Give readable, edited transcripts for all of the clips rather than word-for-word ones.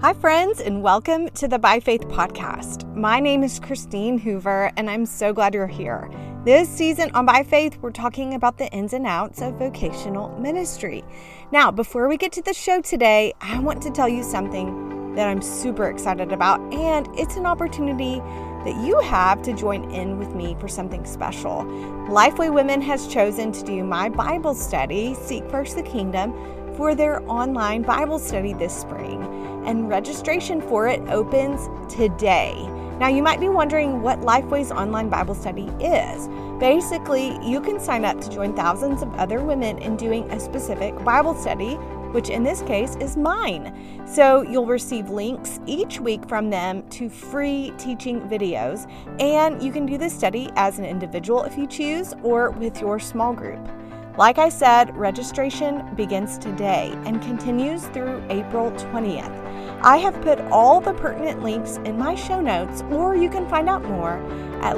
Hi, friends, and welcome to the By Faith podcast. My name is Christine Hoover, and I'm so glad you're here. This season on By Faith, we're talking about the ins and outs of vocational ministry. Now, before we get to the show today, I want to tell you something that I'm super excited about, and it's an opportunity that you have to join in with me for something special. Lifeway Women has chosen to do my Bible study, Seek First the Kingdom, for their online Bible study this spring, and registration for it opens today. Now, you might be wondering what Lifeway's online Bible study is. Basically, you can sign up to join thousands of other women in doing a specific Bible study, which in this case is mine. So you'll receive links each week from them to free teaching videos, and you can do this study as an individual if you choose, or with your small group. Like I said, registration begins today and continues through April 20th. I have put all the pertinent links in my show notes, or you can find out more at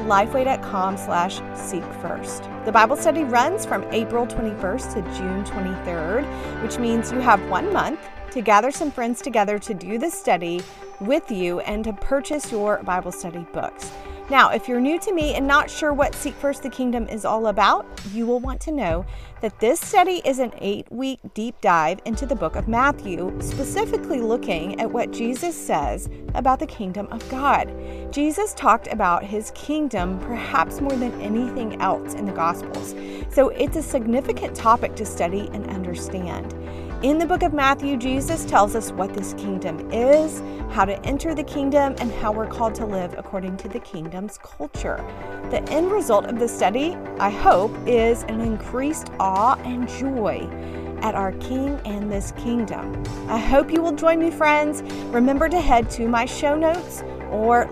lifeway.com/seekfirst. The Bible study runs from April 21st to June 23rd, which means you have 1 month to gather some friends together to do this study with you and to purchase your Bible study books. Now, if you're new to me and not sure what Seek First the Kingdom is all about, you will want to know that this study is an 8-week deep dive into the book of Matthew, specifically looking at what Jesus says about the kingdom of God. Jesus talked about his kingdom perhaps more than anything else in the Gospels, so it's a significant topic to study and understand. In the book of Matthew, Jesus tells us what this kingdom is, how to enter the kingdom, and how we're called to live according to the kingdom's culture. The end result of the study, I hope, is an increased awe and joy at our King and this kingdom. I hope you will join me, friends. Remember to head to my show notes or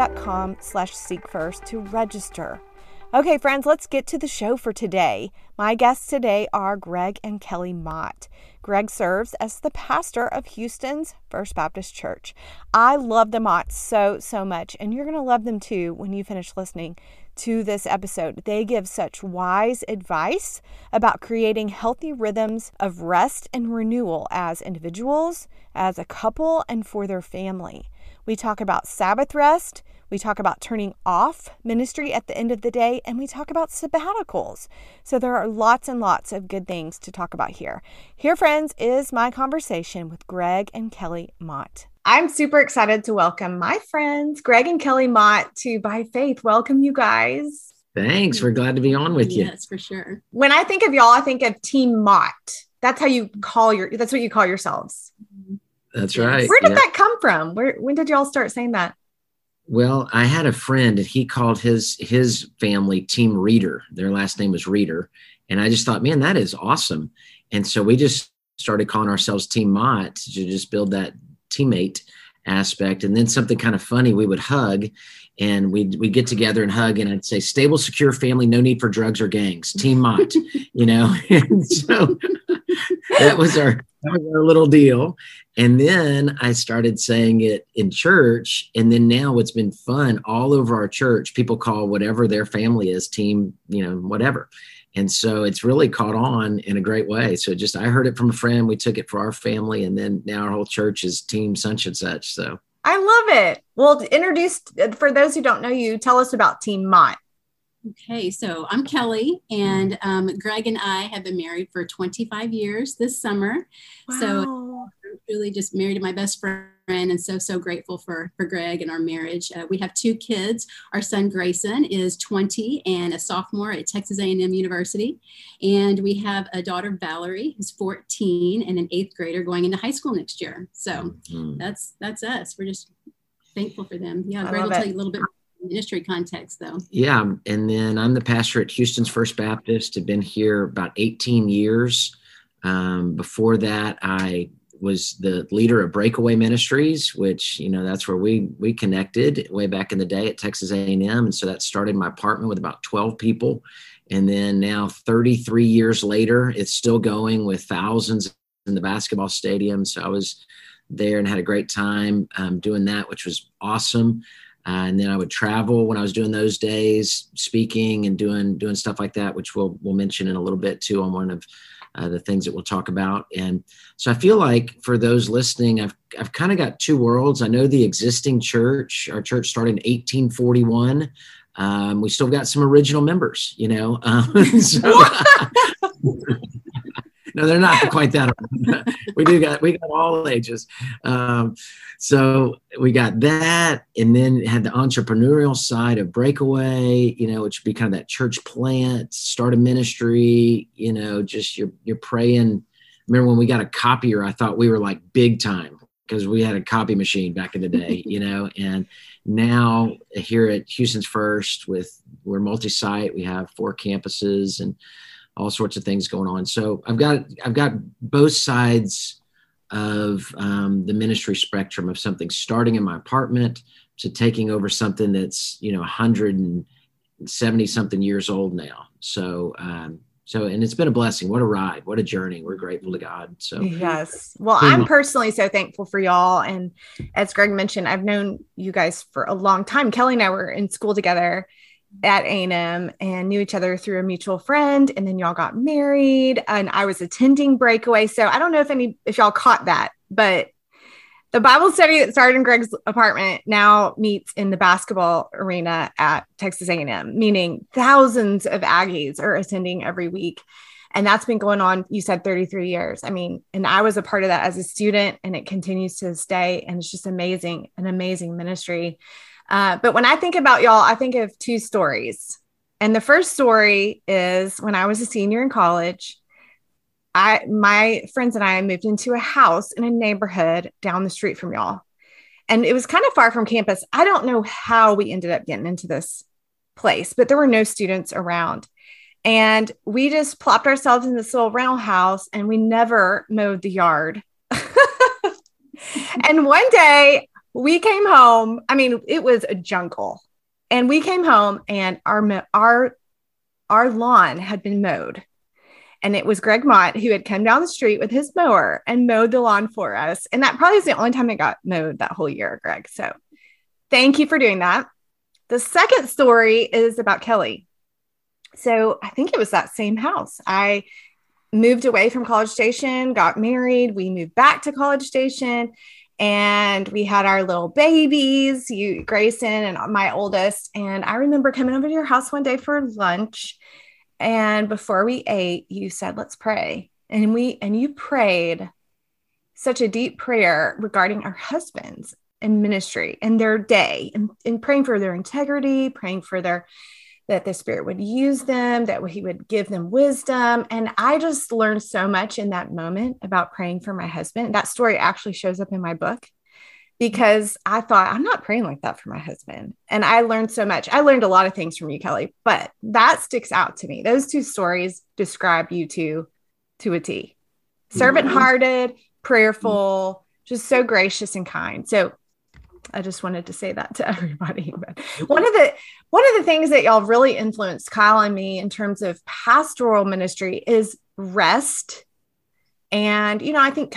lifeway.com/seekfirst to register. Okay, friends, let's get to the show for today. My guests today are Greg and Kelly Mott. Greg serves as the pastor of Houston's First Baptist Church. I love the Motts so much, and you're going to love them too when you finish listening to this episode. They give such wise advice about creating healthy rhythms of rest and renewal as individuals, as a couple, and for their family. We talk about Sabbath rest. We talk about turning off ministry at the end of the day, and we talk about sabbaticals. So there are lots and lots of good things to talk about here. Here, friends, is my conversation with Greg and Kelly Mott. I'm super excited to welcome my friends, Greg and Kelly Mott, to By Faith. Welcome, you guys. Thanks. We're glad to be on with you. Yes, for sure. When I think of y'all, I think of Team Mott. That's what you call yourselves. That's right. Where did that come from? When did y'all start saying that? Well, I had a friend and he called his family Team Reader. Their last name was Reader. And I just thought, man, that is awesome. And so we just started calling ourselves Team Mott to just build that teammate aspect. And then something kind of funny, we would hug and we'd get together and hug, and I'd say, stable, secure family, no need for drugs or gangs, Team Mott, And so that was our little deal. And then I started saying it in church. And then now it's been fun all over our church. People call whatever their family is Team, whatever. And so it's really caught on in a great way. So I heard it from a friend. We took it for our family. And then now our whole church is Team such and such. So I love it. Well, for those who don't know you, tell us about Team Mott. Okay, so I'm Kelly, and Greg and I have been married for 25 years this summer. Wow. So I'm really just married to my best friend, and so grateful for Greg and our marriage. We have 2 kids. Our son Grayson is 20 and a sophomore at Texas A&M University. And we have a daughter, Valerie, who's 14 and an 8th grader going into high school next year. So that's us. We're just thankful for them. Yeah, Greg will tell you a little bit more ministry context though. Yeah. And then I'm the pastor at Houston's First Baptist. I've been here about 18 years. Before that, I was the leader of Breakaway Ministries, which, that's where we connected way back in the day at Texas A&M. And so that started my apartment with about 12 people. And then now 33 years later, it's still going with thousands in the basketball stadium. So I was there and had a great time doing that, which was awesome. And then I would travel when I was doing those days, speaking and doing stuff like that, which we'll mention in a little bit too on one of the things that we'll talk about. And so I feel like for those listening, I've kind of got two worlds. I know the existing church, our church started in 1841. We still got some original members, so no, they're not quite that old. we got all ages. So we got that, and then had the entrepreneurial side of Breakaway, which would be kind of that church plant, start a ministry, just you're praying. I remember when we got a copier, I thought we were like big time because we had a copy machine back in the day, and now here at Houston's First we're multi-site, we have 4 campuses and all sorts of things going on. So I've got both sides of the ministry spectrum of something starting in my apartment to taking over something that's 170 something years old now. So and it's been a blessing. What a ride! What a journey! We're grateful to God. So yes. Well, I'm personally so thankful for y'all. And as Greg mentioned, I've known you guys for a long time. Kelly and I were in school together at A&M and knew each other through a mutual friend, and then y'all got married, and I was attending Breakaway. So I don't know if y'all caught that, but the Bible study that started in Greg's apartment now meets in the basketball arena at Texas A&M, meaning thousands of Aggies are attending every week. And that's been going on, you said 33 years. I mean, and I was a part of that as a student, and it continues to stay. And it's just amazing, an amazing ministry. But when I think about y'all, I think of 2 stories. And the first story is when I was a senior in college, my friends and I moved into a house in a neighborhood down the street from y'all. And it was kind of far from campus. I don't know how we ended up getting into this place, but there were no students around. And we just plopped ourselves in this little rental house, and we never mowed the yard. And one day, we came home. I mean, it was a jungle, and we came home, and our lawn had been mowed, and it was Greg Mott who had come down the street with his mower and mowed the lawn for us. And that probably is the only time it got mowed that whole year, Greg. So thank you for doing that. The second story is about Kelly. So I think it was that same house. I moved away from College Station, got married. We moved back to College Station. And we had our little babies, Grayson and my oldest. And I remember coming over to your house one day for lunch. And before we ate, you said, let's pray. And you prayed such a deep prayer regarding our husbands and ministry and their day, and praying for their integrity, praying for that the Spirit would use them, that he would give them wisdom. And I just learned so much in that moment about praying for my husband. That story actually shows up in my book because I thought, I'm not praying like that for my husband. And I learned so much. I learned a lot of things from you, Kelly, but that sticks out to me. Those 2 stories describe you to a T. Servant-hearted, prayerful, just so gracious and kind. So I just wanted to say that to everybody. But one of the things that y'all really influenced Kyle and me in terms of pastoral ministry is rest. And, I think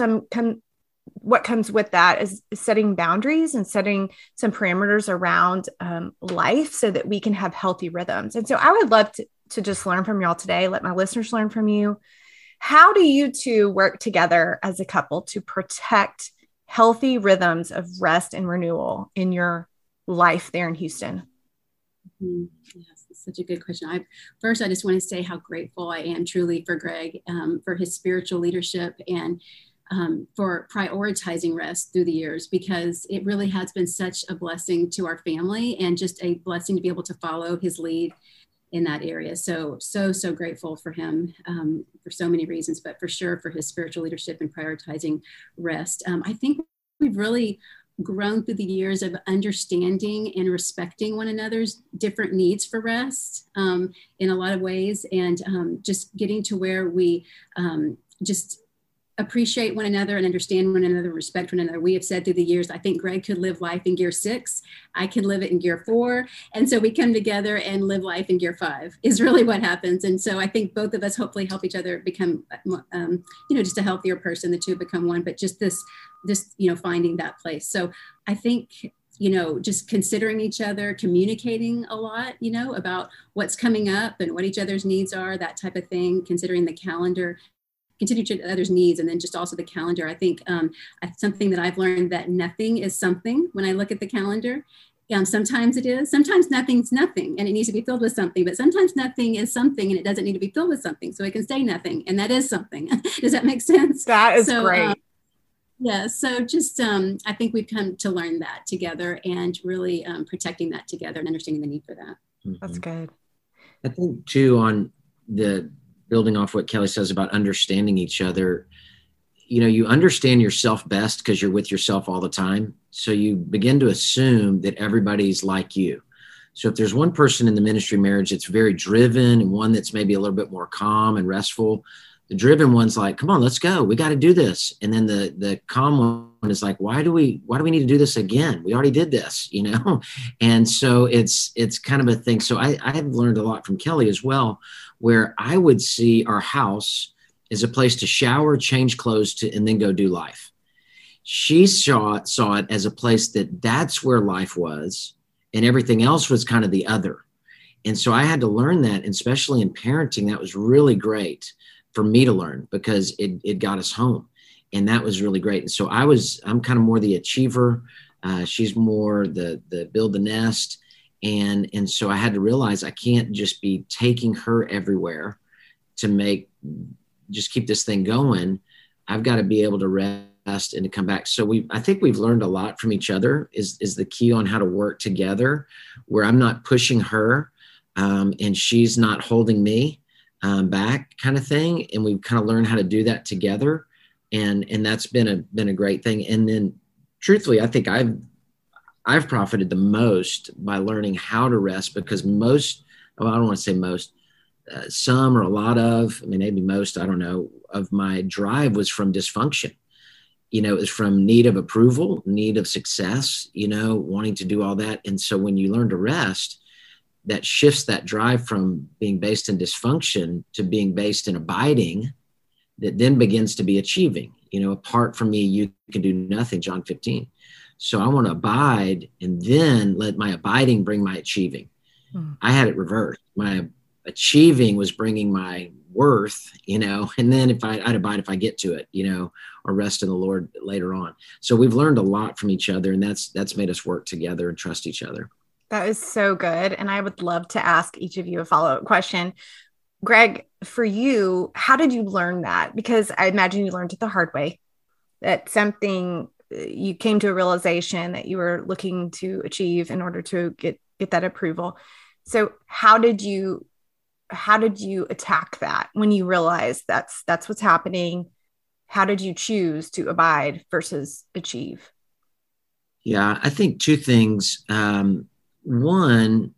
what comes with that is setting boundaries and setting some parameters around life so that we can have healthy rhythms. And so I would love to just learn from y'all today. Let my listeners learn from you. How do you 2 work together as a couple to protect healthy rhythms of rest and renewal in your life there in Houston? Mm-hmm. Yes, it's such a good question. I just want to say how grateful I am truly for Greg, for his spiritual leadership, and for prioritizing rest through the years, because it really has been such a blessing to our family, and just a blessing to be able to follow his lead in that area. So grateful for him for so many reasons, but for sure for his spiritual leadership and prioritizing rest. I think we've really grown through the years of understanding and respecting one another's different needs for rest in a lot of ways, and just getting to where we just appreciate one another and understand one another, respect one another. We have said through the years, I think Greg could live life in gear 6. I can live it in gear 4. And so we come together and live life in gear 5 is really what happens. And so I think both of us hopefully help each other become, just a healthier person. The 2 become one, but just this, finding that place. So I think just considering each other, communicating a lot, about what's coming up and what each other's needs are, that type of thing, considering the calendar, consider each other's needs, and then just also the calendar. I think something that I've learned, that nothing is something when I look at the calendar. Sometimes it is, sometimes nothing's nothing and it needs to be filled with something, but sometimes nothing is something and it doesn't need to be filled with something. So it can stay nothing and that is something. Does that make sense? That is great. Yeah. So just, I think we've come to learn that together, and really protecting that together and understanding the need for that. That's good. I think too, on the building off what Kelly says about understanding each other, you understand yourself best because you're with yourself all the time. So you begin to assume that everybody's like you. So if there's one person in the ministry marriage that's very driven and one that's maybe a little bit more calm and restful, the driven one's like, come on, let's go. We got to do this. And then the calm one is like, why do we need to do this again? We already did this, And so it's kind of a thing. So I've learned a lot from Kelly as well, where I would see our house as a place to shower, change clothes and then go do life. She saw it as a place that's where life was, and everything else was kind of the other. And so I had to learn that, and especially in parenting, that was really great for me to learn, because it got us home, and that was really great. And so I'm kind of more the achiever. She's more the build the nest. And so I had to realize I can't just be taking her everywhere to just keep this thing going. I've got to be able to rest and to come back. So I think we've learned a lot from each other is the key on how to work together, where I'm not pushing her and she's not holding me back, kind of thing. And we've kind of learned how to do that together. And that's been a great thing. And then truthfully, I think I've profited the most by learning how to rest, because I don't want to say most, some or a lot of, maybe most, I don't know, of my drive was from dysfunction. It was from need of approval, need of success, wanting to do all that. And so when you learn to rest, that shifts that drive from being based in dysfunction to being based in abiding, that then begins to be achieving. Apart from me, you can do nothing, John 15. So I want to abide and then let my abiding bring my achieving. I had it reversed. My achieving was bringing my worth, and then I'd abide if I get to it, or rest in the Lord later on. So we've learned a lot from each other, and that's made us work together and trust each other. That is so good. And I would love to ask each of you a follow-up question. Greg, for you, how did you learn that? Because I imagine you learned it the hard way, that something you came to a realization that you were looking to achieve in order to get that approval. So how did you attack that when you realized that's what's happening? How did you choose to abide versus achieve? Yeah, I think two things. One,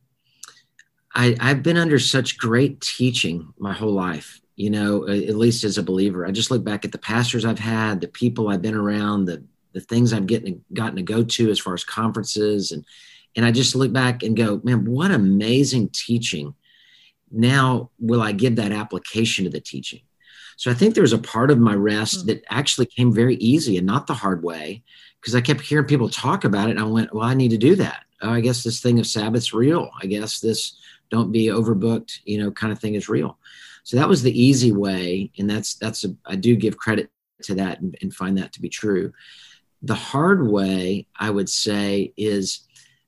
I've been under such great teaching my whole life, at least as a believer. I just look back at the pastors I've had, the people I've been around, the things I've gotten to go to as far as conferences. And I just look back and go, man, what amazing teaching. Now, will I give that application to the teaching? So I think there's a part of my rest that actually came very easy and not the hard way, because I kept hearing people talk about it. And I went, well, I need to do that. Oh, I guess this thing of Sabbath's real. I guess this don't be overbooked, kind of thing is real. So that was the easy way. And I do give credit to that and find that to be true. The hard way, I would say, is,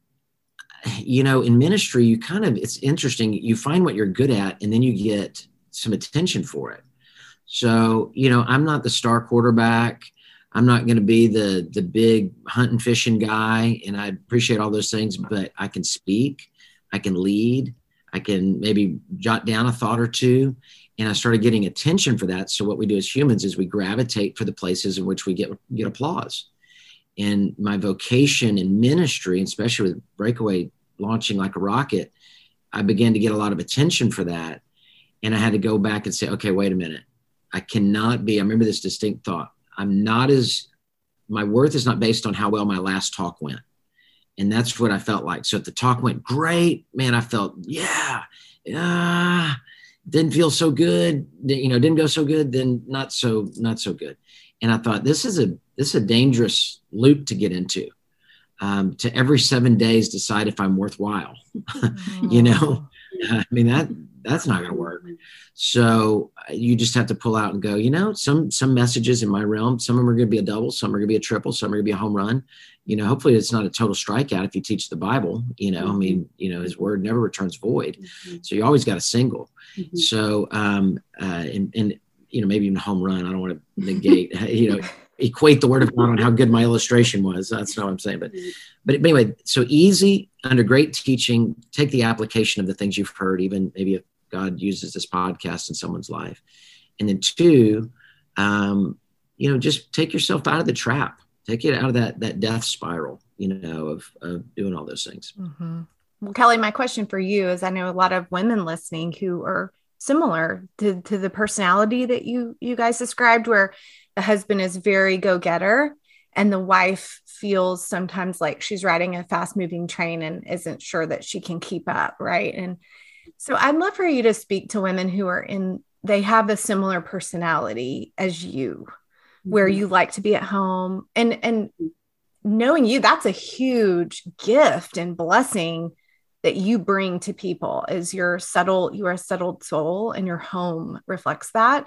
in ministry, it's interesting. You find what you're good at, and then you get some attention for it. So, I'm not the star quarterback. I'm not going to be the big hunting, fishing guy. And I appreciate all those things, but I can speak, I can lead, I can maybe jot down a thought or two. And I started getting attention for that. So what we do as humans is we gravitate for the places in which we get applause. And my vocation in ministry, especially with Breakaway launching like a rocket, I began to get a lot of attention for that. And I had to go back and say, okay, wait a minute. I remember this distinct thought. My worth is not based on how well my last talk went. And that's what I felt like. So if the talk went great, man, I felt, didn't feel so good, didn't go so good, then not so good. And I thought, this is a dangerous loop to get into. to every 7 days decide if I'm worthwhile. You know, I mean, that's not going to work. So you just have to pull out and go, you know, some messages in my realm, some of them are going to be a double, some are going to be a triple, some are going to be a home run. You know, hopefully it's not a total strikeout if you teach the Bible, you know, I mean, you know, his word never returns void. So you always got a single. So, and, you know, maybe even a home run. I don't want to negate, you know, equate the word of God on how good my illustration was. That's not what I'm saying. But anyway, so easy under great teaching, take the application of the things you've heard, even maybe if God uses this podcast in someone's life. And then 2, you know, just take yourself out of the trap, take it out of that death spiral, you know, of doing all those things. Well, Kelly, my question for you is, I know a lot of women listening who are similar to the personality that you guys described, where the husband is very go-getter and the wife feels sometimes like she's riding a fast-moving train and isn't sure that she can keep up, right? And so I'd love for you to speak to women who are they have a similar personality as you, where you like to be at home, and knowing you, that's a huge gift and blessing that you bring to people. Is you are a settled soul, and your home reflects that.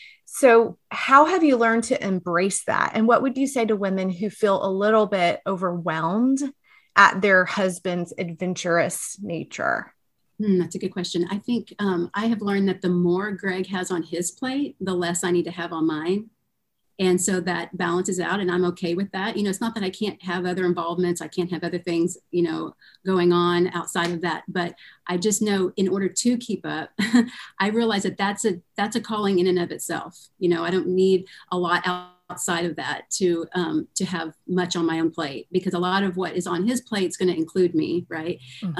So how have you learned to embrace that? And what would you say to women who feel a little bit overwhelmed at their husband's adventurous nature? That's a good question. I think I have learned that the more Greg has on his plate, the less I need to have on mine. And so that balances out, and I'm okay with that. You know, it's not that I can't have other involvements. I can't have other things, you know, going on outside of that. But I just know in order to keep up, I realize that that's a calling in and of itself. You know, I don't need a lot outside of that to have much on my own plate, because a lot of what is on his plate is going to include me, right?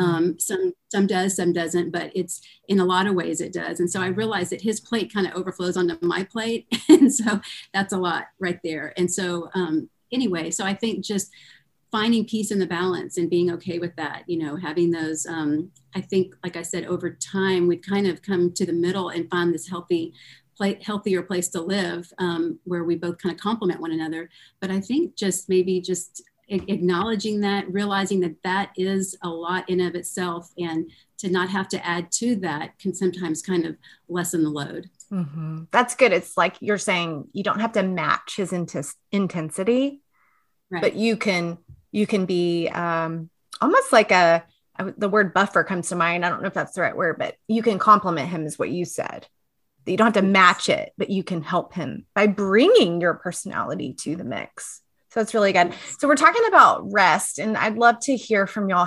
Some does, some doesn't, but it's in a lot of ways it does. And so I realized that his plate kind of overflows onto my plate. And so that's a lot right there. And so anyway, so I think just finding peace in the balance and being okay with that, you know, having those, I think, like I said, over time, we've kind of come to the middle and find this healthier place to live, where we both kind of complement one another. But I think just acknowledging that, realizing that is a lot in of itself, and to not have to add to that can sometimes kind of lessen the load. That's good. It's like you're saying, you don't have to match his intensity, right? But you can be almost like the word buffer comes to mind. I don't know if that's the right word, but you can complement him, is what you said. You don't have to match it, but you can help him by bringing your personality to the mix. So it's really good. So we're talking about rest, and I'd love to hear from y'all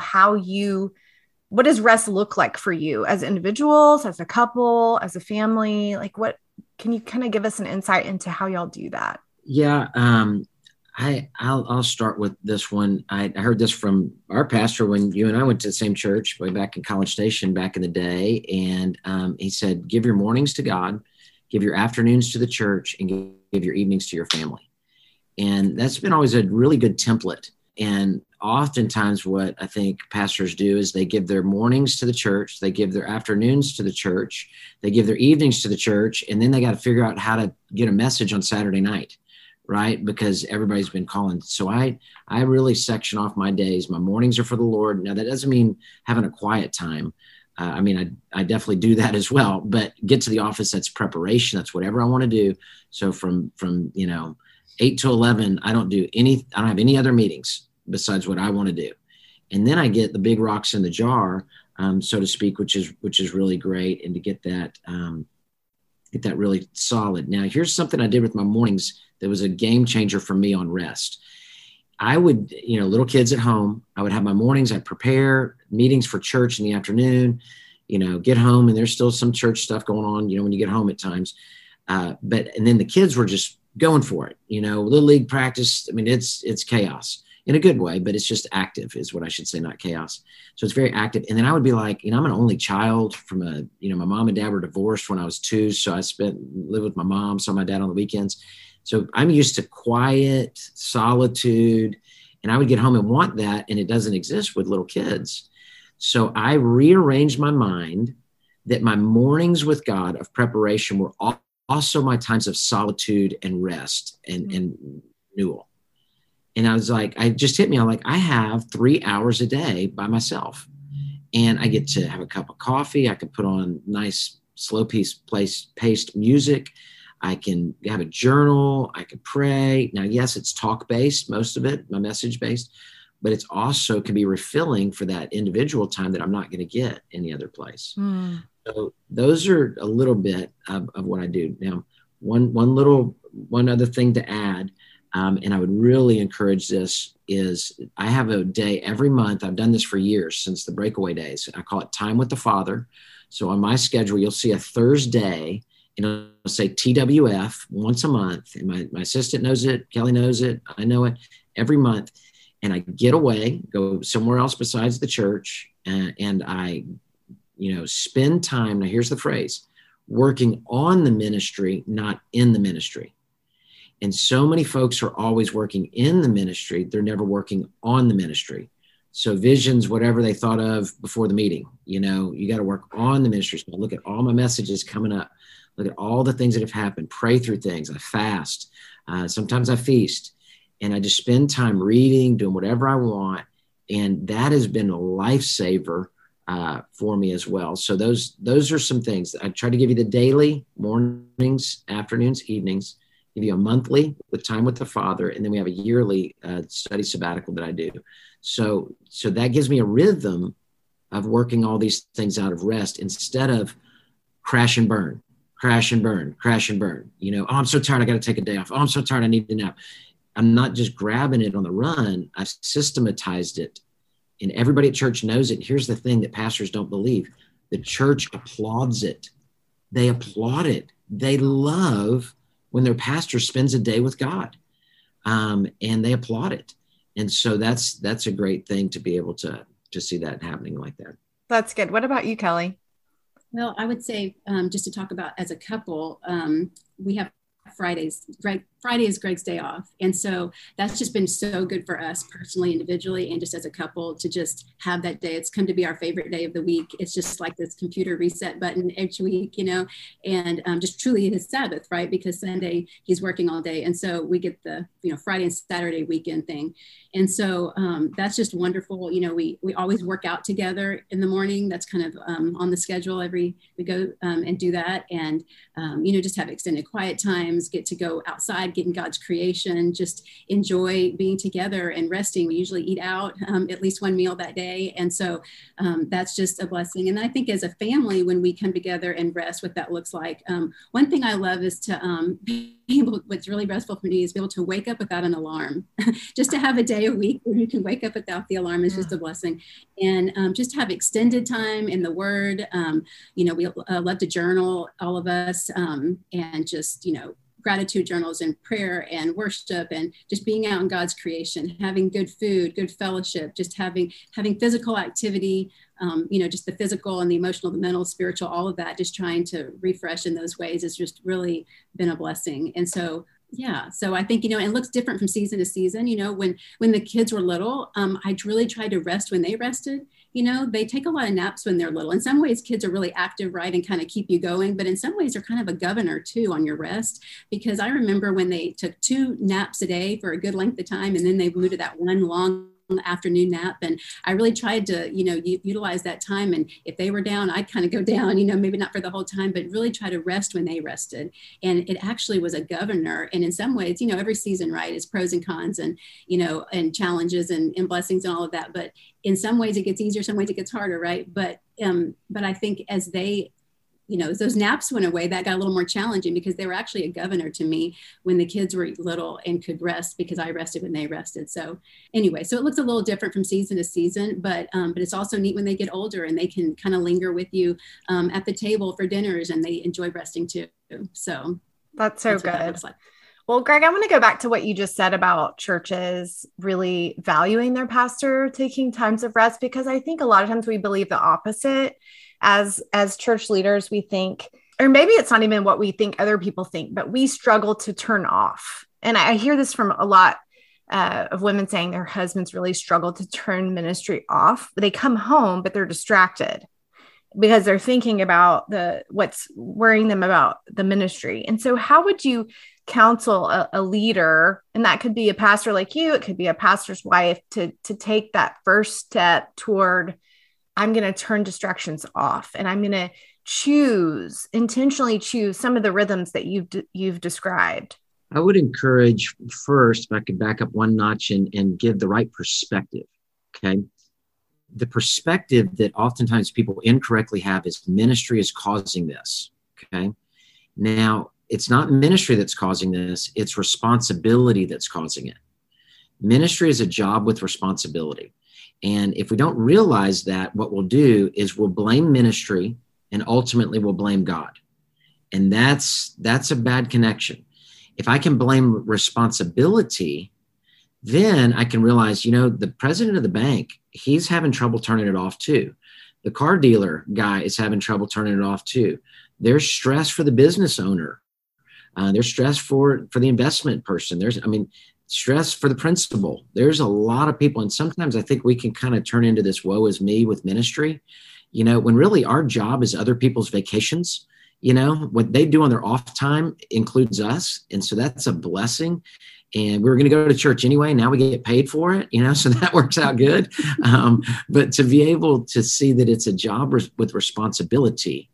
what does rest look like for you as individuals, as a couple, as a family? Like, what can you kind of give us an insight into how y'all do that? Yeah. I'll start with this one. I heard this from our pastor when you and I went to the same church way back in College Station back in the day. And he said, give your mornings to God, give your afternoons to the church, and give your evenings to your family. And that's been always a really good template. And oftentimes what I think pastors do is they give their mornings to the church, they give their afternoons to the church, they give their evenings to the church, and then they got to figure out how to get a message on Saturday night, right? Because everybody's been calling. So I really section off my days. My mornings are for the Lord. Now, that doesn't mean having a quiet time. I I definitely do that as well, but get to the office, that's preparation. That's whatever I want to do. So from 8 to 11, I don't have any other meetings besides what I want to do. And then I get the big rocks in the jar, so to speak, which is really great. And to get that really solid. Now, here's something I did with my mornings that was a game changer for me on rest. I would, little kids at home, I would have my mornings, I'd prepare meetings for church in the afternoon, get home and there's still some church stuff going on, when you get home at times. And then the kids were just going for it, Little League practice. I mean, it's chaos in a good way, but it's just active is what I should say, not chaos. So it's very active. And then I would be like, I'm an only child from my mom and dad were divorced when I was 2. So I lived with my mom, saw my dad on the weekends. So I'm used to quiet, solitude, and I would get home and want that. And it doesn't exist with little kids. So I rearranged my mind that my mornings with God of preparation were also my times of solitude and rest and renewal. And I was like, I just hit me. I'm like, I have 3 hours a day by myself, and I get to have a cup of coffee. I can put on nice slow paced music. I can have a journal. I can pray. Now, yes, it's talk based, most of it, my message based, but it's also can be refilling for that individual time that I'm not going to get any other place. So those are a little bit of what I do. Now, one other thing to add, and I would really encourage this, is I have a day every month. I've done this for years, since the breakaway days. I call it Time with the Father. So on my schedule, you'll see a Thursday, and it'll say TWF once a month. And my assistant knows it. Kelly knows it. I know it every month. And I get away, go somewhere else besides the church, and I, spend time. Now, here's the phrase: working on the ministry, not in the ministry. And so many folks are always working in the ministry. They're never working on the ministry. So visions, whatever they thought of before the meeting, you got to work on the ministry. So I look at all my messages coming up, look at all the things that have happened, pray through things. I fast. Sometimes I feast, and I just spend time reading, doing whatever I want. And that has been a lifesaver for me as well. So those are some things. I try to give you the daily, mornings, afternoons, evenings, give you a monthly with Time with the Father, and then we have a yearly study sabbatical that I do. So that gives me a rhythm of working all these things out of rest instead of crash and burn. Oh, I'm so tired, I got to take a day off. Oh, I'm so tired, I need a nap. I'm not just grabbing it on the run. I've systematized it, and everybody at church knows it. Here's the thing that pastors don't believe: the church applauds it. They applaud it. They love when their pastor spends a day with God, and they applaud it. And so that's a great thing to be able to see that happening like that. That's good. What about you, Kelly? Well, I would say just to talk about as a couple, we have Fridays. Friday is Greg's day off. And so that's just been so good for us personally, individually, and just as a couple to just have that day. It's come to be our favorite day of the week. It's just like this computer reset button each week, and just truly his Sabbath, right? Because Sunday he's working all day. And so we get the, Friday and Saturday weekend thing. And so that's just wonderful. We always work out together in the morning. That's kind of on the schedule we go and do that. And, just have extended quiet times, get to go outside, get in God's creation, just enjoy being together and resting. We usually eat out at least one meal that day. And so that's just a blessing. And I think as a family, when we come together and rest, what that looks like, one thing I love is to be able, what's really restful for me is be able to wake up without an alarm. Just to have a day a week where you can wake up without the alarm is just a blessing. And just have extended time in the Word. We love to journal, all of us, and just, gratitude journals and prayer and worship and just being out in God's creation, having good food, good fellowship, just having physical activity, just the physical and the emotional, the mental, spiritual, all of that, just trying to refresh in those ways has just really been a blessing. And so, yeah, so I think, it looks different from season to season. When the kids were little, I really tried to rest when they rested. They take a lot of naps when they're little. In some ways, kids are really active, right, and kind of keep you going. But in some ways, they're kind of a governor, too, on your rest. Because I remember when they took 2 naps a day for a good length of time, and then they moved to that one long afternoon nap. And I really tried to, utilize that time. And if they were down, I'd kind of go down, maybe not for the whole time, but really try to rest when they rested. And it actually was a governor. And in some ways, every season, right, is pros and cons and, and challenges and blessings and all of that. But in some ways it gets easier, some ways it gets harder, right? But I think as they, as those naps went away, that got a little more challenging because they were actually a governor to me when the kids were little and could rest because I rested when they rested. So anyway, so it looks a little different from season to season, but it's also neat when they get older and they can kind of linger with you at the table for dinners and they enjoy resting too. So that's good. That like. Well, Greg, I want to go back to what you just said about churches really valuing their pastor taking times of rest, because I think a lot of times we believe the opposite. As church leaders, we think, or maybe it's not even what we think other people think, but we struggle to turn off. And I hear this from a lot of women saying their husbands really struggle to turn ministry off. They come home, but they're distracted. because they're thinking about what's worrying them about the ministry. And so how would you counsel a leader, and that could be a pastor like you, it could be a pastor's wife, to take that first step toward, I'm going to turn distractions off, and I'm going to intentionally choose some of the rhythms that you've described? I would encourage first, if I could back up one notch and give the right perspective. Okay. The perspective that oftentimes people incorrectly have is ministry is causing this. Okay. Now, it's not ministry that's causing this. It's responsibility that's causing it. Ministry is a job with responsibility. And if we don't realize that, what we'll do is we'll blame ministry and ultimately we'll blame God. And that's a bad connection. If I can blame responsibility, then I can realize, the president of the bank, he's having trouble turning it off too. The car dealer guy is having trouble turning it off too. There's stress for the business owner. There's stress for the investment person. Stress for the principal. There's a lot of people. And sometimes I think we can kind of turn into this woe is me with ministry, when really our job is other people's vacations. What they do on their off time includes us. And so that's a blessing. And we were going to go to church anyway. Now we get paid for it, so that works out good. But to be able to see that it's a job with responsibility,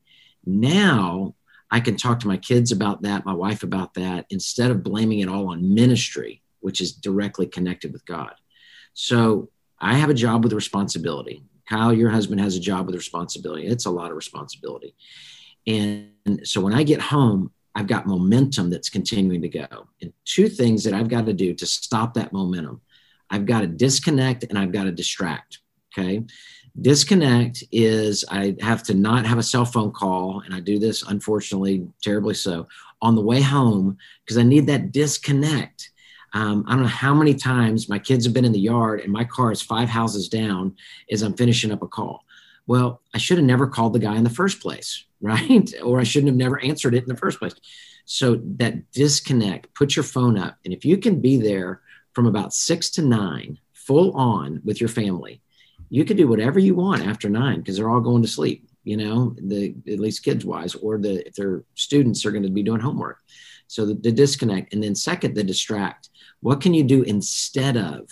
now I can talk to my kids about that, my wife about that, instead of blaming it all on ministry, which is directly connected with God. So I have a job with responsibility. Kyle, your husband has a job with responsibility. It's a lot of responsibility. And so when I get home, I've got momentum that's continuing to go. And two things that I've got to do to stop that momentum. I've got to disconnect and I've got to distract. Okay. Disconnect is I have to not have a cell phone call. And I do this, unfortunately, terribly so, on the way home, because I need that disconnect. I don't know how many times my kids have been in the yard and my car is 5 houses down as I'm finishing up a call. Well, I should have never called the guy in the first place, right? Or I shouldn't have never answered it in the first place. So that disconnect, put your phone up. And if you can be there from about 6 to 9, full on with your family, you can do whatever you want after 9 because they're all going to sleep, at least kids wise, or if they're students are going to be doing homework. So the disconnect. And then second, the distract. What can you do instead of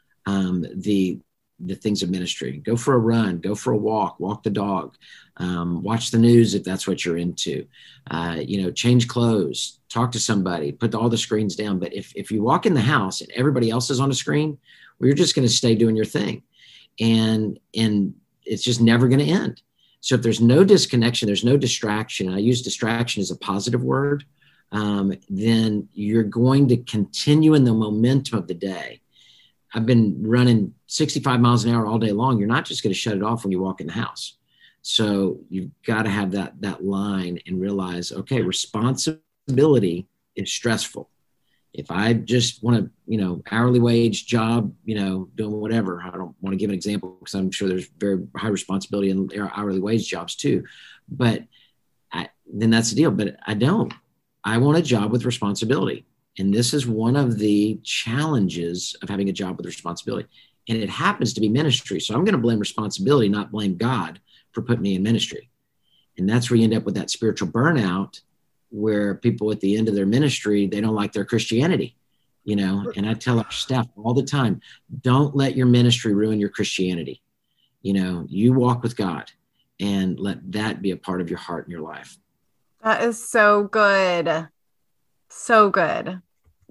the things of ministry? Go for a run, go for a walk the dog, watch the news if that's what you're into, change clothes, talk to somebody, put all the screens down. But if you walk in the house and everybody else is on a screen, well, you're just going to stay doing your thing. And it's just never going to end. So if there's no disconnection, there's no distraction, and I use distraction as a positive word, then you're going to continue in the momentum of the day. I've been running 65 miles an hour all day long. You're not just going to shut it off when you walk in the house. So you've got to have that line and realize, okay, responsibility is stressful. If I just want to, hourly wage job, doing whatever, I don't want to give an example because I'm sure there's very high responsibility in hourly wage jobs too. But then that's the deal. But I want a job with responsibility. And this is one of the challenges of having a job with responsibility. And it happens to be ministry. So I'm going to blame responsibility, not blame God for putting me in ministry. And that's where you end up with that spiritual burnout, where people at the end of their ministry, they don't like their Christianity, and I tell our staff all the time, don't let your ministry ruin your Christianity. You walk with God and let that be a part of your heart and your life. That is so good. So good.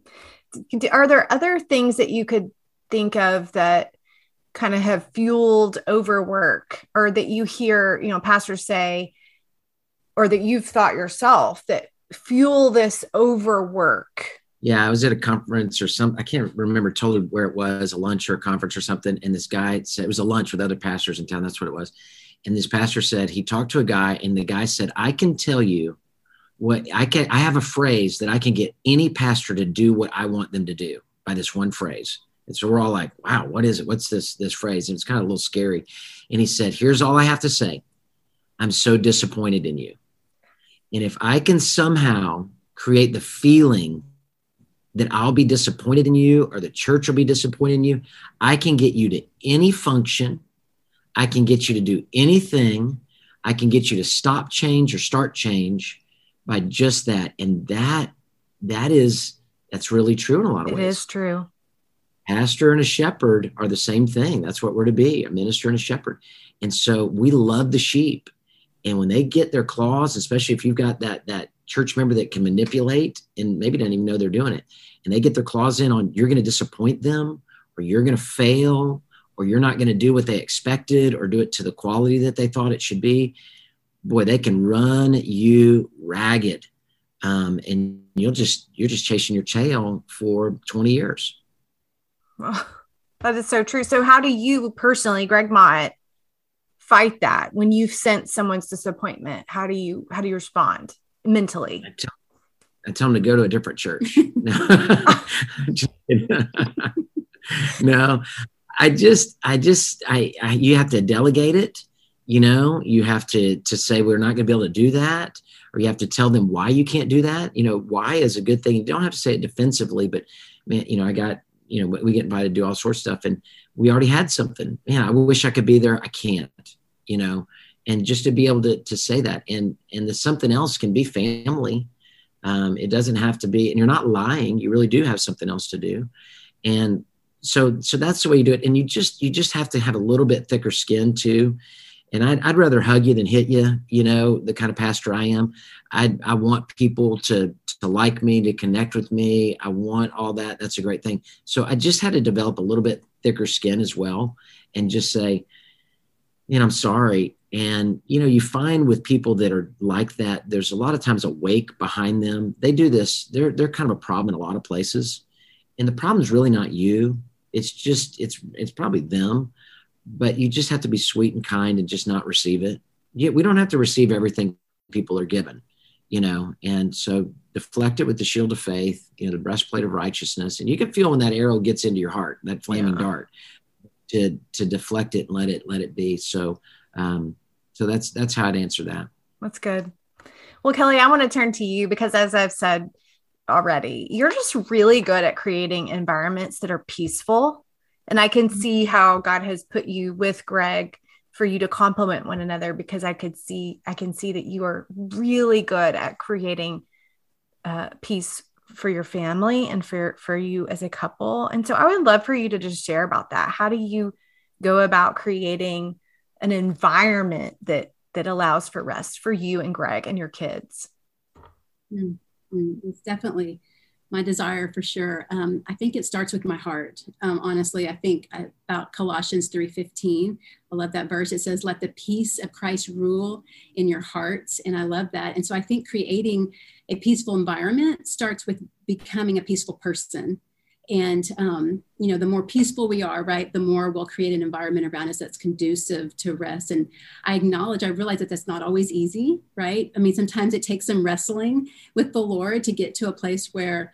Are there other things that you could think of that kind of have fueled overwork, or that you hear, pastors say, or that you've thought yourself that fuel this overwork? Yeah, I was at a conference or something. I can't remember totally where it was, a lunch or a conference or something. And this guy said, it was a lunch with other pastors in town. That's what it was. And this pastor said, he talked to a guy and the guy said, I can tell you I have a phrase that I can get any pastor to do what I want them to do by this one phrase. And so we're all like, wow, what is it? What's this phrase? And it's kind of a little scary. And he said, here's all I have to say. I'm so disappointed in you. And if I can somehow create the feeling that I'll be disappointed in you or the church will be disappointed in you, I can get you to any function. I can get you to do anything. I can get you to stop change or start change by just that. And that's really true in a lot of ways. It is true. Pastor and a shepherd are the same thing. That's what we're to be, a minister and a shepherd. And so we love the sheep. And when they get their claws, especially if you've got that church member that can manipulate and maybe don't even know they're doing it, and they get their claws in on, you're going to disappoint them, or you're going to fail, or you're not going to do what they expected or do it to the quality that they thought it should be, boy, they can run you ragged. And you're just chasing your tail for 20 years. Oh, that is so true. So how do you personally, Greg Mott, fight that when you've sensed someone's disappointment? How do you respond mentally? I tell them to go to a different church. No, you have to delegate it. You have to say, we're not going to be able to do that. Or you have to tell them why you can't do that. Why is a good thing. You don't have to say it defensively, but man, we get invited to do all sorts of stuff, and we already had something. Man, I wish I could be there. I can't, and just to be able to say that, and the something else can be family. It doesn't have to be, and you're not lying. You really do have something else to do. And so that's the way you do it. And you just have to have a little bit thicker skin too. And I'd rather hug you than hit you, the kind of pastor I am. I want people to like me, to connect with me. I want all that. That's a great thing. So I just had to develop a little bit thicker skin as well, and just say, I'm sorry. And, you find with people that are like that, there's a lot of times a wake behind them. They do this. They're kind of a problem in a lot of places. And the problem is really not you. It's probably them. But you just have to be sweet and kind and just not receive it. Yeah, we don't have to receive everything people are given, and so deflect it with the shield of faith, the breastplate of righteousness. And you can feel when that arrow gets into your heart, that flaming dart, to deflect it and let it be. So that's how I'd answer that. That's good. Well, Kelly, I want to turn to you because, as I've said already, you're just really good at creating environments that are peaceful. And I can see how God has put you with Greg for you to complement one another, because I can see that you are really good at creating peace for your family and for you as a couple. And so I would love for you to just share about that. How do you go about creating an environment that allows for rest for you and Greg and your kids? It's definitely my desire for sure. I think it starts with my heart. Honestly, I think about Colossians 3:15. I love that verse. It says, let the peace of Christ rule in your hearts. And I love that. And so I think creating a peaceful environment starts with becoming a peaceful person. And, the more peaceful we are, right, the more we'll create an environment around us that's conducive to rest. And I realize that that's not always easy, right? I mean, sometimes it takes some wrestling with the Lord to get to a place where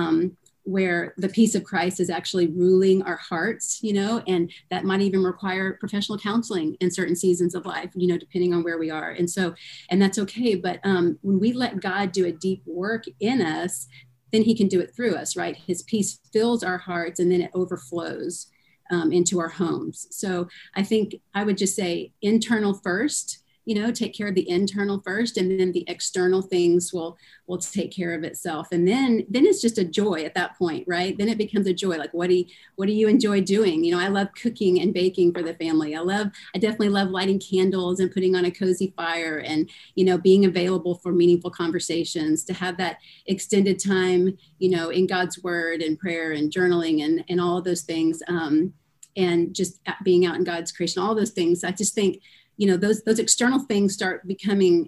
the peace of Christ is actually ruling our hearts, and that might even require professional counseling in certain seasons of life, depending on where we are. And that's okay. But when we let God do a deep work in us, then he can do it through us, right? His peace fills our hearts and then it overflows into our homes. So I think I would just say internal first, take care of the internal first, and then the external things will take care of itself. And then it's just a joy at that point, right? Then it becomes a joy. Like, what do you enjoy doing? I love cooking and baking for the family. I definitely love lighting candles and putting on a cozy fire and, being available for meaningful conversations, to have that extended time, in God's word and prayer and journaling and all of those things. And just being out in God's creation, all those things. I just think, those external things start becoming,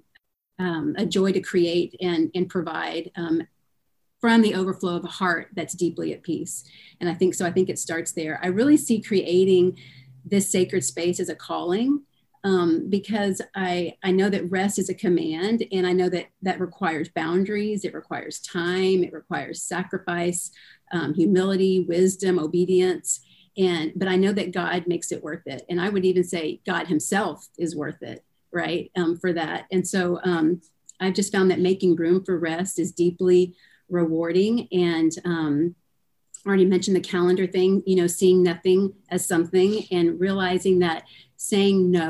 a joy to create and provide from the overflow of a heart that's deeply at peace. And I think it starts there. I really see creating this sacred space as a calling, because I know that rest is a command, and I know that requires boundaries. It requires time. It requires sacrifice, humility, wisdom, obedience. But I know that God makes it worth it. And I would even say God himself is worth it, right, for that. And so I've just found that making room for rest is deeply rewarding. And I already mentioned the calendar thing, seeing nothing as something, and realizing that saying no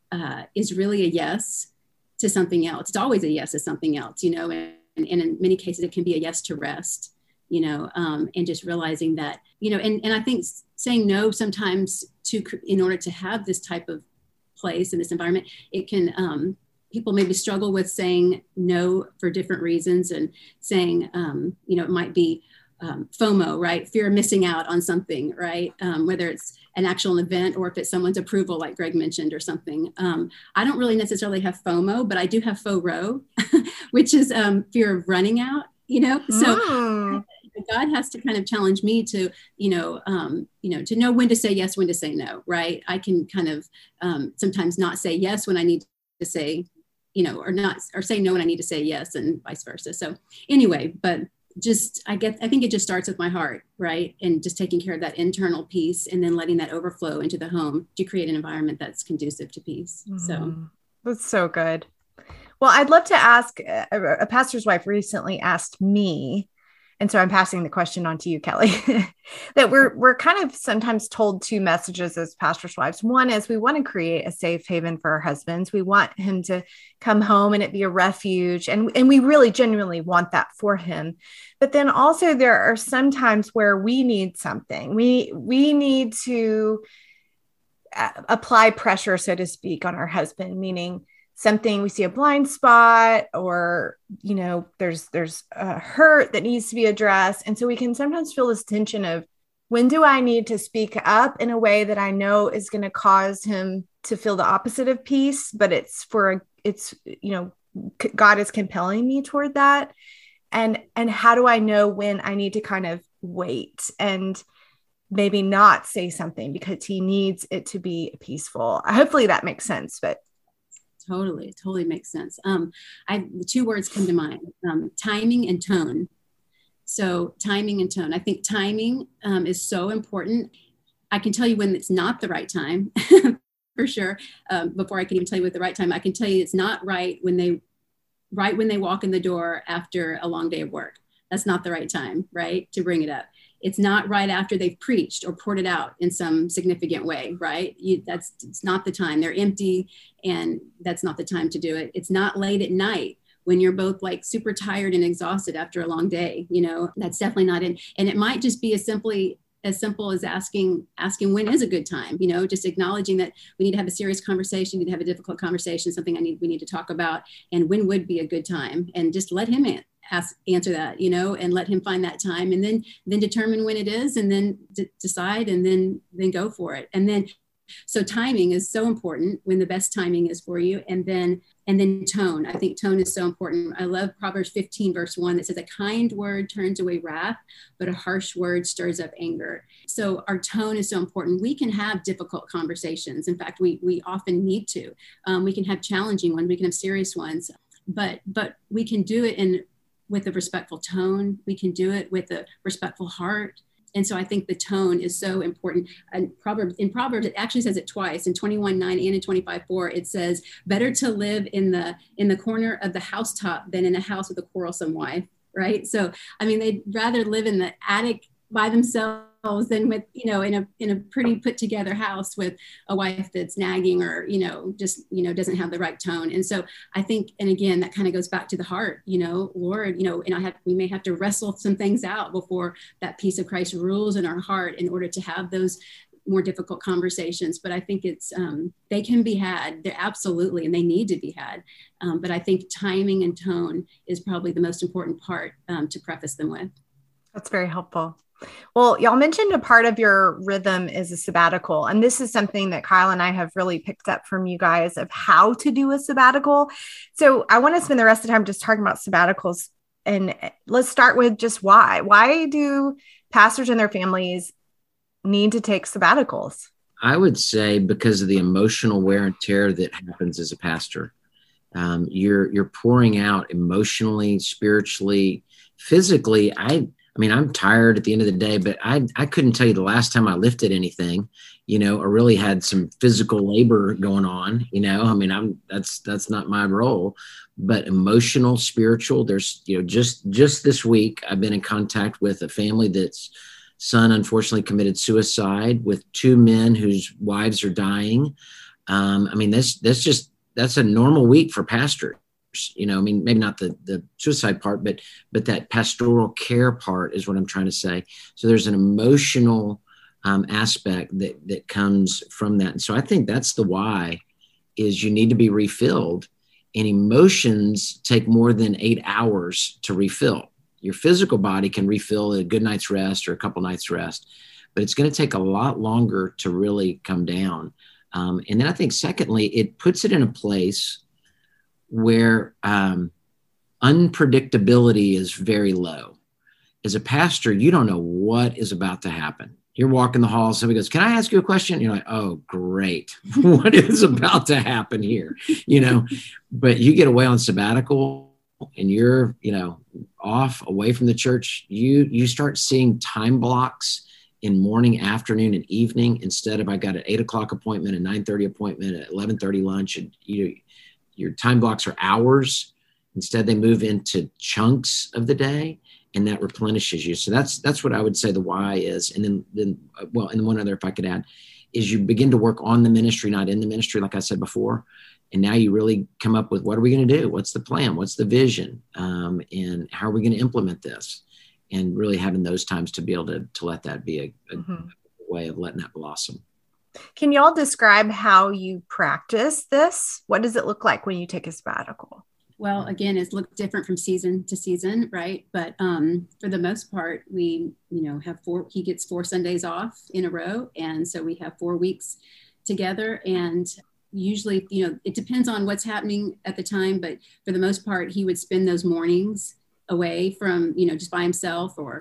is really a yes to something else. It's always a yes to something else, you know, and in many cases it can be a yes to rest, you know, and just realizing that, you know, and I think saying no sometimes in order to have this type of place in this environment, it can, people maybe struggle with saying no for different reasons, and saying, you know, it might be FOMO, right? Fear of missing out on something, right? Whether it's an actual event or if it's someone's approval, like Greg mentioned, or something. I don't really necessarily have FOMO, but I do have FORO, which is fear of running out, you know? So God has to kind of challenge me to, you know, to know when to say yes, when to say no, right? I can kind of sometimes not say yes when I need to say, you know, or say no when I need to say yes, and vice versa. So anyway, but just, I think it just starts with my heart, right? And just taking care of that internal peace, and then letting that overflow into the home to create an environment that's conducive to peace. So that's so good. Well, I'd love to ask, a pastor's wife recently asked me, and so I'm passing the question on to you, Kelly, that we're kind of sometimes told two messages as pastors' wives. One is we want to create a safe haven for our husbands. We want him to come home and it be a refuge. And we really genuinely want that for him. But then also there are some times where we need something. We need to apply pressure, so to speak, on our husband, meaning something, we see a blind spot, or, you know, there's a hurt that needs to be addressed. And so we can sometimes feel this tension of, when do I need to speak up in a way that I know is going to cause him to feel the opposite of peace, but it's, you know, God is compelling me toward that. And how do I know when I need to kind of wait and maybe not say something because he needs it to be peaceful? Hopefully that makes sense, but Totally makes sense. The two words come to mind, timing and tone. So timing and tone. I think timing is so important. I can tell you when it's not the right time, for sure. Before I can even tell you what the right time, I can tell you it's not right when they walk in the door after a long day of work. That's not the right time, right, to bring it up. It's not right after they've preached or poured it out in some significant way, right? It's not the time. They're empty, and that's not the time to do it. It's not late at night when you're both like super tired and exhausted after a long day. You know, that's definitely not in. And it might just be as simple as asking when is a good time, you know, just acknowledging that we need to have a serious conversation, we need to have a difficult conversation, something we need to talk about, and when would be a good time, and just let him answer that, you know, and let him find that time, and then determine when it is, and then decide, and then go for it. And then, so timing is so important, when the best timing is for you. And then tone. I think tone is so important. I love Proverbs 15 verse 1 that says, a kind word turns away wrath, but a harsh word stirs up anger. So our tone is so important. We can have difficult conversations. In fact, we often need to. We can have challenging ones, we can have serious ones, but we can do it with a respectful tone. We can do it with a respectful heart. And so I think the tone is so important. And in Proverbs, it actually says it twice, in 21:9 and in 25:4, it says, better to live in the corner of the housetop than in a house with a quarrelsome wife, right? So, I mean, they'd rather live in the attic by themselves than with, you know, in a pretty put together house with a wife that's nagging, or, you know, just, you know, doesn't have the right tone. And so I think, and again, that kind of goes back to the heart, you know, Lord, you know, and we may have to wrestle some things out before that peace of Christ rules in our heart in order to have those more difficult conversations. But I think it's, they can be had. They're absolutely, and they need to be had. But I think timing and tone is probably the most important part to preface them with. That's very helpful. Well, y'all mentioned a part of your rhythm is a sabbatical. And this is something that Kyle and I have really picked up from you guys of how to do a sabbatical. So I want to spend the rest of the time just talking about sabbaticals. And let's start with just why. Why do pastors and their families need to take sabbaticals? I would say because of the emotional wear and tear that happens as a pastor. You're pouring out emotionally, spiritually, physically. I mean, I'm tired at the end of the day, but I couldn't tell you the last time I lifted anything, you know, or really had some physical labor going on, you know. I mean, that's not my role, but emotional, spiritual. There's, you know, just this week, I've been in contact with a family that's son unfortunately committed suicide, with two men whose wives are dying. I mean, that's a normal week for pastors. I mean, maybe not the suicide part, but that pastoral care part is what I'm trying to say. So there's an emotional aspect that comes from that. And so I think that's the why is you need to be refilled, and emotions take more than 8 hours to refill. Your physical body can refill a good night's rest or a couple nights rest, but it's going to take a lot longer to really come down. And then I think secondly, it puts it in a place where unpredictability is very low. As a pastor, you don't know what is about to happen. You're walking the hall, somebody goes, "Can I ask you a question?" You're like, "Oh, great. What is about to happen here?" But you get away on sabbatical and you're, off away from the church, you start seeing time blocks in morning, afternoon, and evening instead of I got an 8 o'clock appointment, a 9:30 appointment, at 11:30 lunch, and your time blocks are hours. Instead, they move into chunks of the day, and that replenishes you. So that's what I would say the why is. And then one other, if I could add, is you begin to work on the ministry, not in the ministry, like I said before. And now you really come up with, what are we going to do? What's the plan? What's the vision? And how are we going to implement this? And really having those times to be able to let that be a way of letting that blossom. Can y'all describe how you practice this? What does it look like when you take a sabbatical? Well, again, it's looked different from season to season, right? But for the most part, we, he gets 4 Sundays off in a row. And so we have 4 weeks together. And usually, it depends on what's happening at the time. But for the most part, he would spend those mornings away from, just by himself or,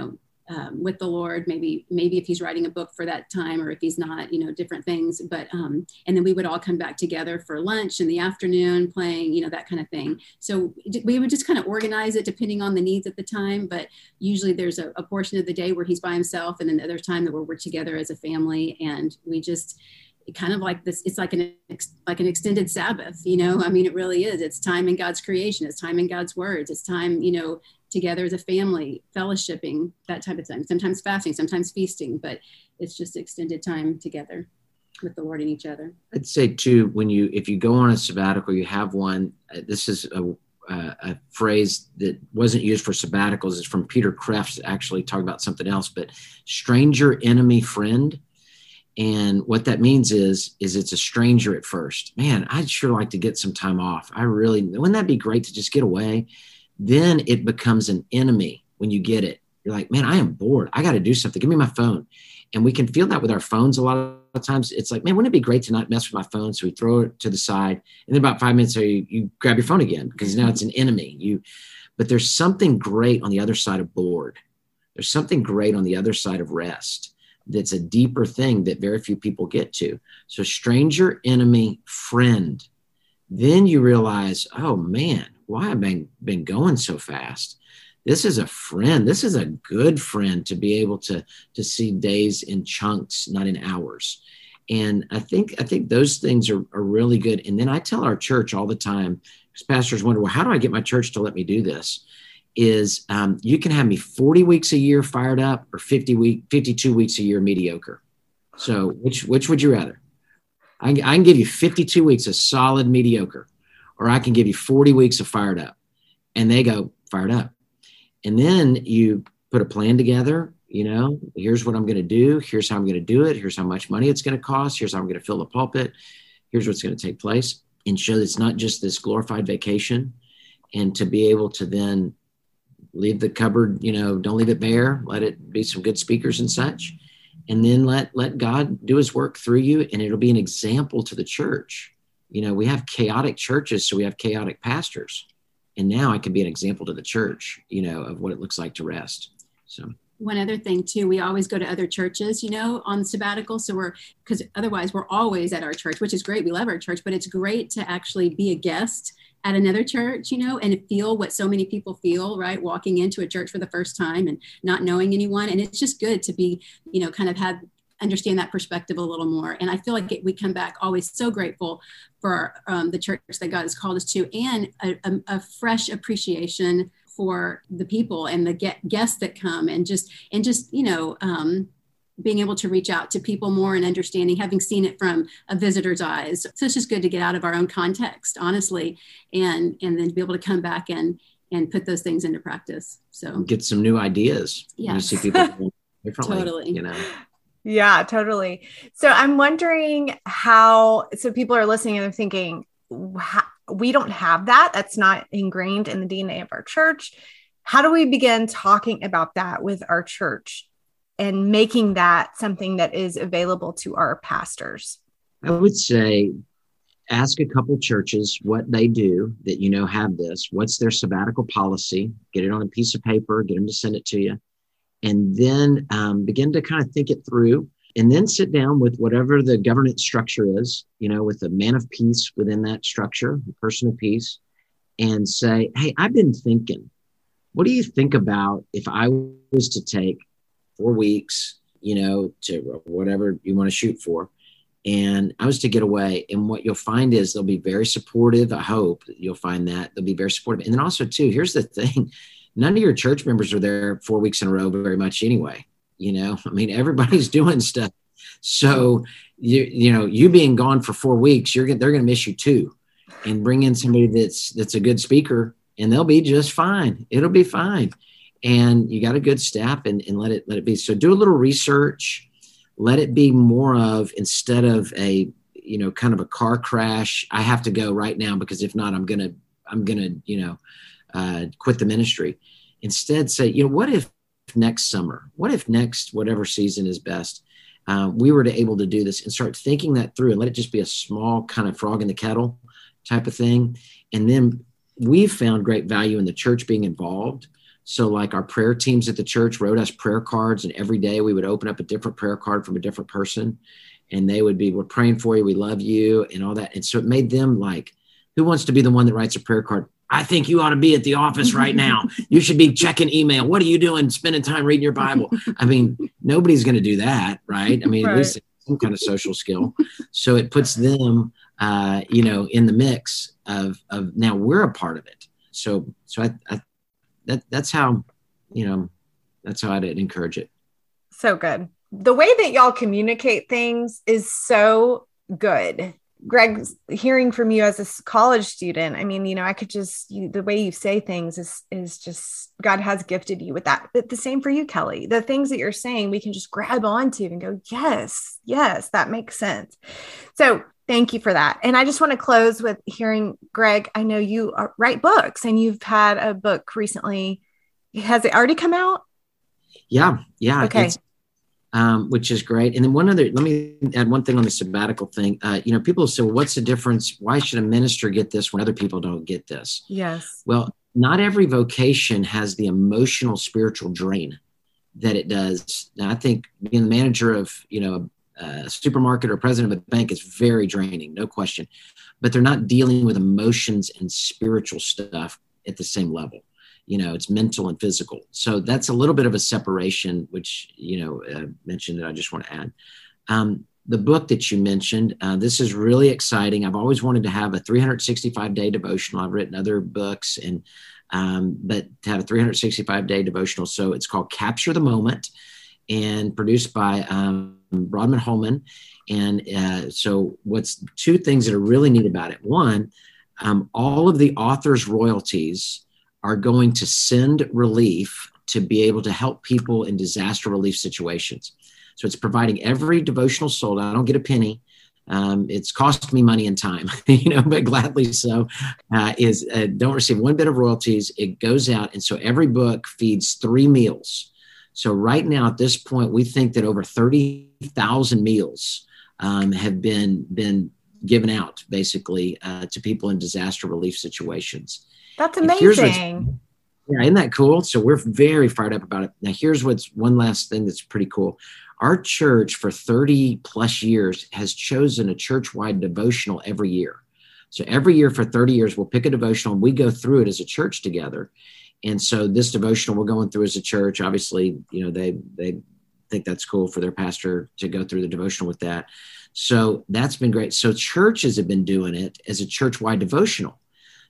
with the Lord, maybe if he's writing a book for that time, or if he's not, different things. But, and then we would all come back together for lunch in the afternoon, playing, that kind of thing. So we would just kind of organize it depending on the needs at the time. But usually there's a portion of the day where he's by himself, and then the other time that we're together as a family. And we just, kind of like this, it's like an extended Sabbath, I mean, it really is. It's time in God's creation. It's time in God's words. It's time, together as a family, fellowshipping, that type of thing. Sometimes fasting, sometimes feasting, but it's just extended time together with the Lord and each other. I'd say too, if you go on a sabbatical, you have one, this is a phrase that wasn't used for sabbaticals. It's from Peter Kreeft, actually talking about something else, but stranger, enemy, friend. And what that means is it's a stranger at first. Man, I'd sure like to get some time off. Wouldn't that be great to just get away? Then it becomes an enemy when you get it. You're like, man, I am bored. I got to do something. Give me my phone. And we can feel that with our phones a lot of times. It's like, man, wouldn't it be great to not mess with my phone? So we throw it to the side. And then about 5 minutes later, you grab your phone again because now it's an enemy. But there's something great on the other side of bored. There's something great on the other side of rest. That's a deeper thing that very few people get to. So stranger, enemy, friend. Then you realize, oh man, why have I been going so fast? This is a friend. This is a good friend to be able to see days in chunks, not in hours. And I think those things are really good. And then I tell our church all the time, because pastors wonder, well, how do I get my church to let me do this? Is you can have me 40 weeks a year fired up or 52 weeks a year mediocre. So which would you rather? I can give you 52 weeks of solid mediocre, or I can give you 40 weeks of fired up. And they go fired up. And then you put a plan together, here's what I'm going to do. Here's how I'm going to do it. Here's how much money it's going to cost. Here's how I'm going to fill the pulpit. Here's what's going to take place, and show that it's not just this glorified vacation. And to be able to then leave the cupboard, don't leave it bare. Let it be some good speakers and such. And then let God do his work through you. And it'll be an example to the church. We have chaotic churches, so we have chaotic pastors. And now I can be an example to the church, of what it looks like to rest. So one other thing too, we always go to other churches, on sabbatical. So because otherwise we're always at our church, which is great. We love our church, but it's great to actually be a guest at another church, and feel what so many people feel, right? Walking into a church for the first time and not knowing anyone. And it's just good to be, kind of understand that perspective a little more. And I feel like we come back always so grateful for the church that God has called us to, and a fresh appreciation for the people and the guests that come, and just being able to reach out to people more and understanding, having seen it from a visitor's eyes. So it's just good to get out of our own context, honestly, and then to be able to come back and put those things into practice. So get some new ideas. Yes. You see people doing differently, Totally. you know? Yeah, totally. So I'm wondering so people are listening and they're thinking, we don't have that. That's not ingrained in the DNA of our church. How do we begin talking about that with our church and making that something that is available to our pastors? I would say ask a couple churches what they do that have this. What's their sabbatical policy? Get it on a piece of paper, get them to send it to you. And then begin to kind of think it through, and then sit down with whatever the governance structure is, with a man of peace within that structure, a person of peace, and say, hey, I've been thinking, what do you think about if I was to take 4 weeks, to whatever you want to shoot for, and I was to get away? And what you'll find is they'll be very supportive. I hope that you'll find that they'll be very supportive. And then also too, here's the thing. None of your church members are there 4 weeks in a row very much anyway. Everybody's doing stuff. So, you being gone for 4 weeks, they're going to miss you too. And bring in somebody that's a good speaker, and they'll be just fine. It'll be fine. And you got a good staff, and let it be. So do a little research. Let it be more of, instead of a, kind of a car crash, I have to go right now because if not, I'm going to, quit the ministry. Instead say, what if next summer, what if next, whatever season is best, we were able to do this, and start thinking that through, and let it just be a small kind of frog in the kettle type of thing. And then we've found great value in the church being involved. So like our prayer teams at the church wrote us prayer cards, and every day we would open up a different prayer card from a different person, and they would be, we're praying for you, we love you, and all that. And so it made them like, who wants to be the one that writes a prayer card? I think you ought to be at the office right now. You should be checking email. What are you doing? Spending time reading your Bible. Nobody's going to do that, right? Right. At least some kind of social skill. So it puts them, in the mix of now we're a part of it. So that's how I'd encourage it. So good. The way that y'all communicate things is so good. Greg, hearing from you as a college student, I could just, the way you say things is just, God has gifted you with that. But the same for you, Kelly. The things that you're saying, we can just grab onto and go, yes, that makes sense. So thank you for that. And I just want to close with hearing, Greg, I know you write books, and you've had a book recently. Has it already come out? Yeah. Okay. Which is great. And then let me add one thing on the sabbatical thing. People say, well, what's the difference? Why should a minister get this when other people don't get this? Yes. Well, not every vocation has the emotional, spiritual drain that it does. Now, I think being the manager of, a supermarket or president of a bank is very draining, no question. But they're not dealing with emotions and spiritual stuff at the same level. It's mental and physical. So that's a little bit of a separation, which, mentioned that I just want to add. The book that you mentioned, this is really exciting. I've always wanted to have a 365-day devotional. I've written other books, but to have a 365-day devotional. So it's called Capture the Moment, and produced by Broadman Holman. And so what's two things that are really neat about it? One, all of the author's royalties are going to send relief to be able to help people in disaster relief situations. So it's providing every devotional sold. I don't get a penny. It's cost me money and time, but gladly so. Don't receive one bit of royalties. It goes out. And so every book feeds 3 meals. So right now at this point, we think that over 30,000 meals have been given out basically to people in disaster relief situations. That's amazing. Yeah, isn't that cool? So we're very fired up about it. Now, here's what's one last thing that's pretty cool. Our church for 30 plus years has chosen a church-wide devotional every year. So every year for 30 years, we'll pick a devotional and we go through it as a church together. And so this devotional we're going through as a church, obviously, they think that's cool for their pastor to go through the devotional with that. So that's been great. So churches have been doing it as a church-wide devotional.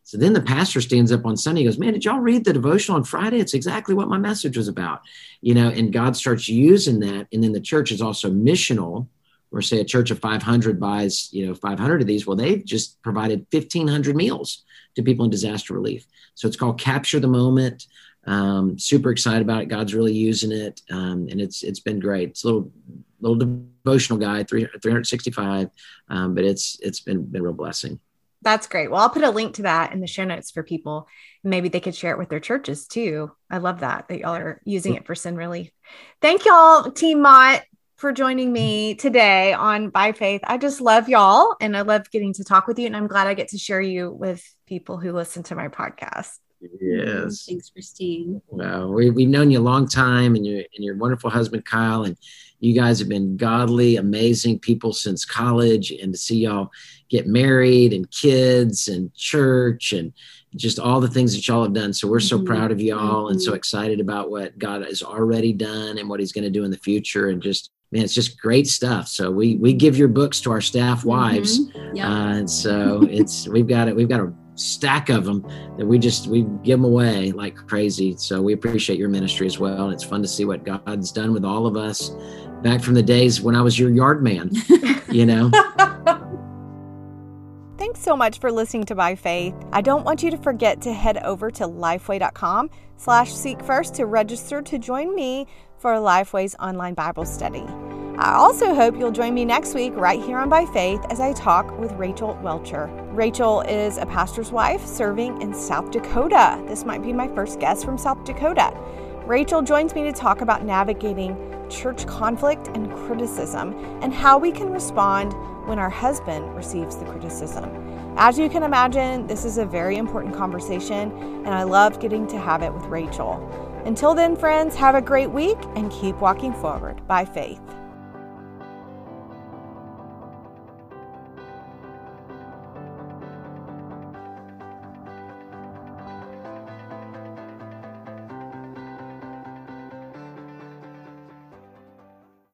So then the pastor stands up on Sunday, he goes, man, did y'all read the devotional on Friday? It's exactly what my message was about, and God starts using that. And then the church is also missional, where say a church of 500 buys, 500 of these. Well, they've just provided 1,500 meals to people in disaster relief. So it's called Capture the Moment. Super excited about it. God's really using it. And it's been great. It's a little devotional guide, 365. But it's been a real blessing. That's great. Well, I'll put a link to that in the show notes for people. Maybe they could share it with their churches too. I love that y'all are using it for sin relief. Thank y'all, Team Mott, for joining me today on By Faith. I just love y'all, and I love getting to talk with you. And I'm glad I get to share you with people who listen to my podcast. Yes. Thanks, Christine. Well, we've known you a long time, and your wonderful husband, Kyle, and you guys have been godly, amazing people since college, and to see y'all get married and kids and church and just all the things that y'all have done. So we're so proud of y'all and so excited about what God has already done and what he's going to do in the future. And just, man, it's just great stuff. So we give your books to our staff wives. And so we've got a stack of them that we give them away like crazy. So we appreciate your ministry as well. And it's fun to see what God's done with all of us back from the days when I was your yard man, Thanks so much for listening to By Faith. I don't want you to forget to head over to lifeway.com/seek first to register to join me for Lifeway's online Bible study. I also hope you'll join me next week right here on By Faith as I talk with Rachel Welcher. Rachel is a pastor's wife serving in South Dakota. This might be my first guest from South Dakota. Rachel joins me to talk about navigating church conflict and criticism and how we can respond when our husband receives the criticism. As you can imagine, this is a very important conversation, and I love getting to have it with Rachel. Until then, friends, have a great week and keep walking forward by faith.